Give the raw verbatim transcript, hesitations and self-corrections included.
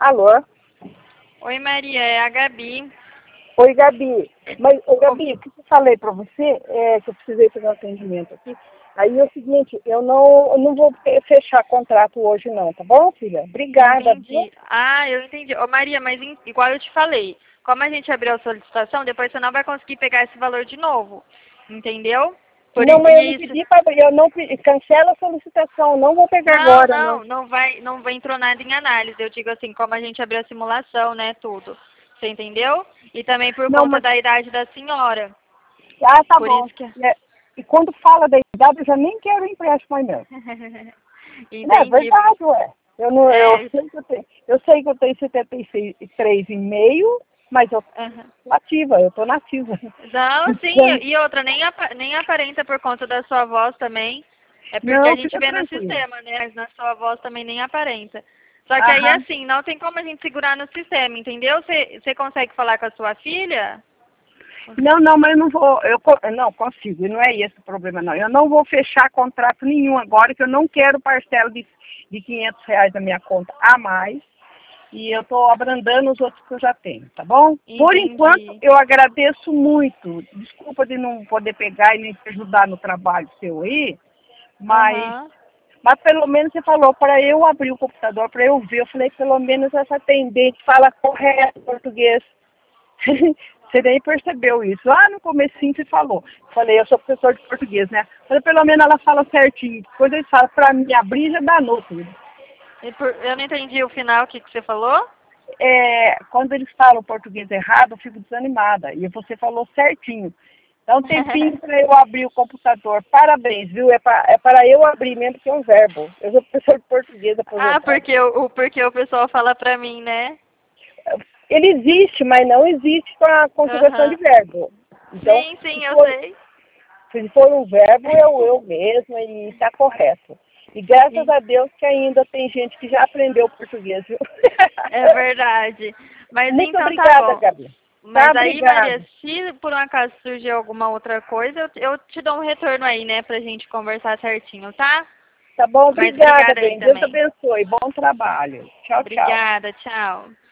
Alô? Oi, Maria, é a Gabi. Oi, Gabi. Mas, ô, Gabi, o que eu falei para você é que eu precisei fazer um atendimento aqui. Aí é o seguinte, eu não, eu não vou fechar contrato hoje não, tá bom, filha? Obrigada. Entendi. Viu? Ah, eu entendi. Ô, Maria, mas em, igual eu te falei, como a gente abriu a solicitação, depois você não vai conseguir pegar esse valor de novo. Entendeu? Por não, mas eu não isso... pedi para eu não pedi, cancela a solicitação, não vou pegar não, agora. Não, não, não vai, não vai entrou nada em análise. Eu digo assim, como a gente abriu a simulação, né, tudo. Você entendeu? E também por não, conta mas... da idade da senhora. Ah, tá Por bom. isso que... É, e quando fala da idade, eu já nem quero empréstimo aí mesmo. Não, é Entendi. verdade, ué. Eu, não, eu, É. sei que eu, tenho, eu sei que eu tenho setenta e três e meio, mas eu Uhum. tô ativa, eu tô nativa. Não, sim, Então, e outra, nem, apa nem aparenta por conta da sua voz também. É porque a não, gente fica vê no tranquilo. sistema, né? Mas na sua voz também nem aparenta. Só que aí, Aham. assim, não tem como a gente segurar no sistema, entendeu? Você consegue falar com a sua filha? Não, não, mas eu não vou, eu co- não consigo, e não é esse o problema não. Eu não vou fechar contrato nenhum agora, que eu não quero parcela de, de quinhentos reais da minha conta a mais. E eu estou abrandando os outros que eu já tenho, tá bom? Por enquanto, Entendi. eu agradeço muito. Desculpa de não poder pegar e nem te ajudar no trabalho seu aí, mas, Aham. mas pelo menos você falou para eu abrir o computador, para eu ver. Eu falei, pelo menos essa atendente fala correto português. Você nem percebeu isso. Lá no comecinho você falou. Falei, eu sou professor de português, né? Falei, pelo menos ela fala certinho. Depois eles falam, para mim abrir já danou tudo. E por- eu não entendi o final, o que, que você falou? É, quando eles falam português errado, eu fico desanimada. E você falou certinho. Dá um tempinho para eu abrir o computador. Parabéns, viu? É para é para eu abrir mesmo, que é um verbo. Eu sou professor de português Ah, aposentado. porque o, o- porque o pessoal fala pra mim, né? Ele existe, mas não existe com a conjugação de Aham. verbo. Então, Sim, se sim, eu for, sei. se for um verbo, é o eu mesmo e está correto. E graças E- a Deus que ainda tem gente que já aprendeu português, viu? É verdade. Mas Muito então tá obrigada, bom. Gabi. Tá, Mas aí, Maria, obrigada. se por um acaso surgir alguma outra coisa, eu, eu te dou um retorno aí, né, pra gente conversar certinho, tá? Tá bom? Mas Obrigada, obrigada aí bem. Deus também. abençoe. Bom trabalho. Tchau, tchau. Obrigada, tchau.